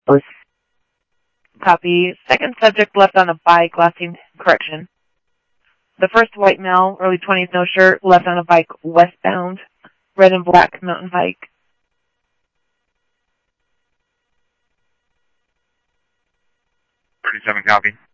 Copy. Second subject left on a bike, lasting correction. The first white male, early 20s, no shirt, left on a bike westbound, red and black mountain bike. 37 copy.